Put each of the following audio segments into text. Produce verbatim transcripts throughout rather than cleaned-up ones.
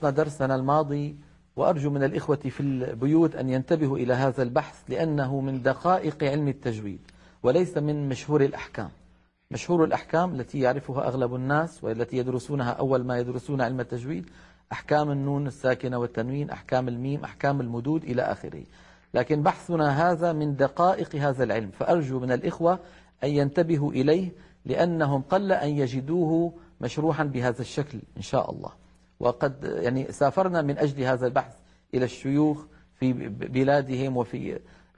خلصنا درسنا الماضي، وأرجو من الإخوة في البيوت أن ينتبهوا إلى هذا البحث، لأنه من دقائق علم التجويد وليس من مشهور الأحكام. مشهور الأحكام التي يعرفها أغلب الناس والتي يدرسونها أول ما يدرسون علم التجويد أحكام النون الساكنة والتنوين، أحكام الميم، أحكام المدود إلى آخره. لكن بحثنا هذا من دقائق هذا العلم، فأرجو من الإخوة أن ينتبهوا إليه، لأنهم قل أن يجدوه مشروحا بهذا الشكل إن شاء الله. وقد يعني سافرنا من أجل هذا البحث إلى الشيوخ في بلادهم وفي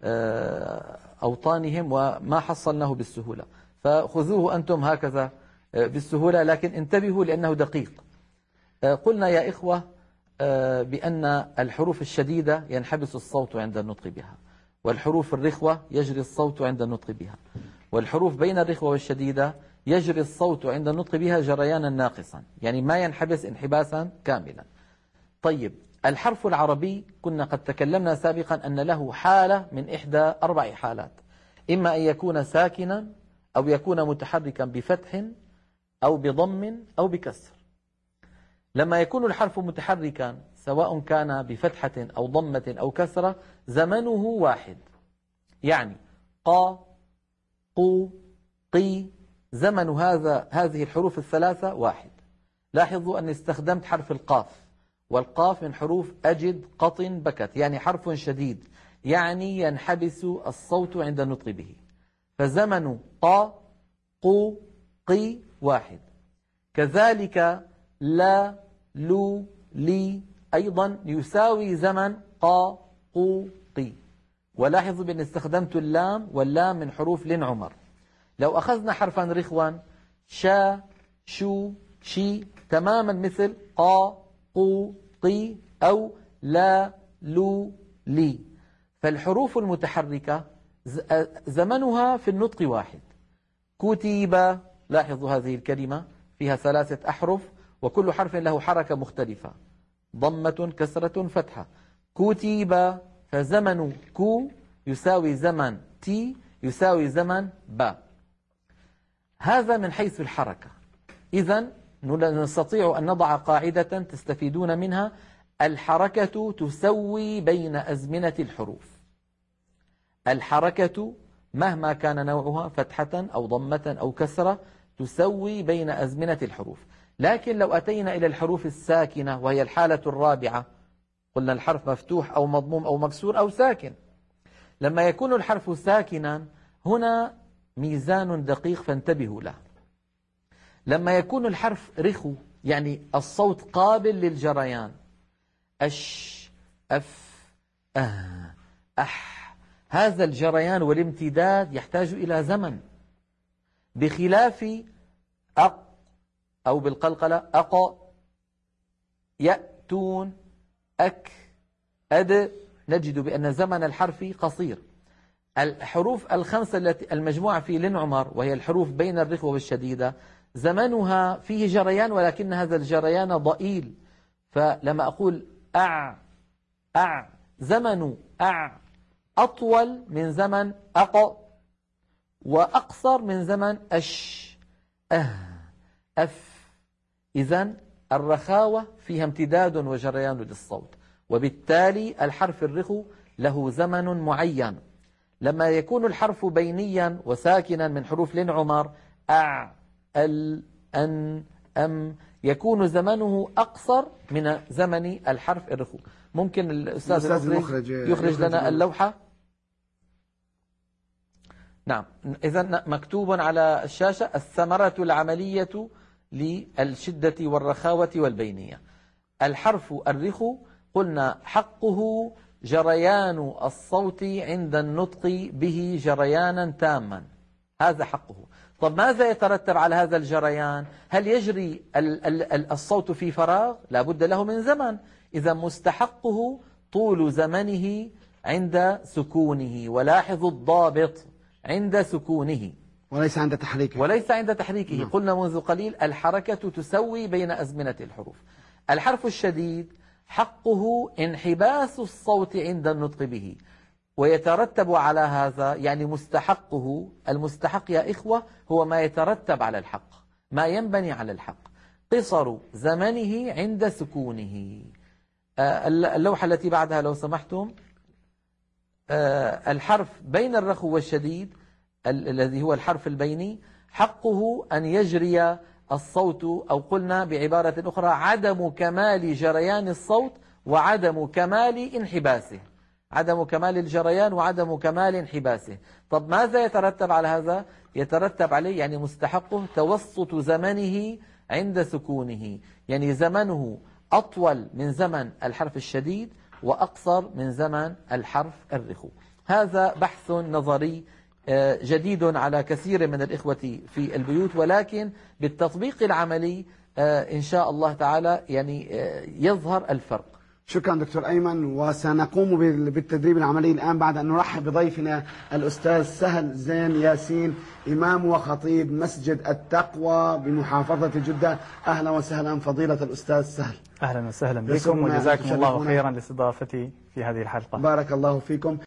أوطانهم وما حصلناه بالسهولة، فخذوه أنتم هكذا بالسهولة، لكن انتبهوا لأنه دقيق. قلنا يا إخوة بأن الحروف الشديدة ينحبس الصوت عند النطق بها، والحروف الرخوة يجري الصوت عند النطق بها، والحروف بين الرخوة والشديدة يجري الصوت عند النطق بها جريانا ناقصا، يعني ما ينحبس انحباسا كاملا. طيب، الحرف العربي كنا قد تكلمنا سابقا أن له حالة من إحدى أربع حالات، إما أن يكون ساكنا أو يكون متحركا بفتح أو بضم أو بكسر. لما يكون الحرف متحركا سواء كان بفتحة أو ضمة أو كسرة زمنه واحد، يعني قا قو قي، زمن هذا هذه الحروف الثلاثة واحد. لاحظوا أن استخدمت حرف القاف، والقاف من حروف أجد قط بكت، يعني حرف شديد، يعني ينحبس الصوت عند النطق به، فزمن قا قو قي واحد. كذلك لا لو لي أيضا يساوي زمن قا قو قي. ولاحظوا بأن استخدمت اللام، واللام من حروف لن عمر. لو أخذنا حرفا رخوا شا شو شي تماما مثل قا قو قي أو لا لو لي، فالحروف المتحركة زمنها في النطق واحد. كتب، لاحظوا هذه الكلمة فيها ثلاثة أحرف وكل حرف له حركة مختلفة، ضمة كسرة فتحة. كتب، فزمن كو يساوي زمن تي يساوي زمن با. هذا من حيث الحركة. إذن نستطيع أن نضع قاعدة تستفيدون منها: الحركة تسوي بين أزمنة الحروف. الحركة مهما كان نوعها فتحة أو ضمة أو كسرة تسوي بين أزمنة الحروف. لكن لو أتينا إلى الحروف الساكنة وهي الحالة الرابعة، قلنا الحرف مفتوح أو مضموم أو مكسور أو ساكن. لما يكون الحرف ساكنا هنا ميزان دقيق فانتبهوا له. لما يكون الحرف رخو يعني الصوت قابل للجريان، أش أف أه أح، هذا الجريان والامتداد يحتاج إلى زمن، بخلاف أق أو بالقلقلة أق، يأتون، أك، أد، نجد بأن زمن الحرف قصير. الحروف الخمسة التي المجموعة في لن عمر وهي الحروف بين الرخوة والشديدة زمنها فيه جريان، ولكن هذا الجريان ضئيل. فلما أقول أع أع، زمن أع أطول من زمن أق، وأقصر من زمن أش أه أف. إذن الرخاوة فيها امتداد وجريان للصوت، وبالتالي الحرف الرخو له زمن معين. لما يكون الحرف بينيا وساكنا من حروف لن عمر أع ال أن أم، يكون زمنه أقصر من زمن الحرف الرخو. ممكن الأستاذ المخرج يخرج لنا اللوحة؟ نعم. إذن مكتوب على الشاشة: الثمرة العملية للشدة والرخاوة والبينية. الحرف الرخو قلنا حقه جريان الصوت عند النطق به جريانا تاما، هذا حقه. طب ماذا يترتب على هذا الجريان؟ هل يجري الصوت في فراغ؟ لا بد له من زمن. إذا مستحقه طول زمنه عند سكونه، ولاحظوا الضابط: عند سكونه وليس عند تحريكه. وليس عند تحريكه. نعم. قلنا منذ قليل الحركة تسوي بين أزمنة الحروف. الحرف الشديد حقه انحباس الصوت عند النطق به، ويترتب على هذا يعني مستحقه. المستحق يا إخوة هو ما يترتب على الحق، ما ينبني على الحق. قصر زمنه عند سكونه. اللوحة التي بعدها لو سمحتم، الحرف بين الرخو والشديد الذي هو الحرف البيني حقه أن يجري الصوت، أو قلنا بعبارة أخرى عدم كمال جريان الصوت وعدم كمال انحباسه، عدم كمال الجريان وعدم كمال انحباسه. طب ماذا يترتب على هذا؟ يترتب عليه يعني مستحقه توسط زمنه عند سكونه، يعني زمنه أطول من زمن الحرف الشديد وأقصر من زمن الحرف الرخو. هذا بحث نظري جديد على كثير من الإخوة في البيوت، ولكن بالتطبيق العملي إن شاء الله تعالى يعني يظهر الفرق. شكرا دكتور أيمن، وسنقوم بالتدريب العملي الآن بعد أن نرحب بضيفنا الأستاذ سهل زين ياسين، إمام وخطيب مسجد التقوى بمحافظة جدة. أهلا وسهلا فضيلة الأستاذ سهل. أهلا وسهلا بكم، وجزاكم الله خيرا لاستضافتي في هذه الحلقة. بارك الله فيكم.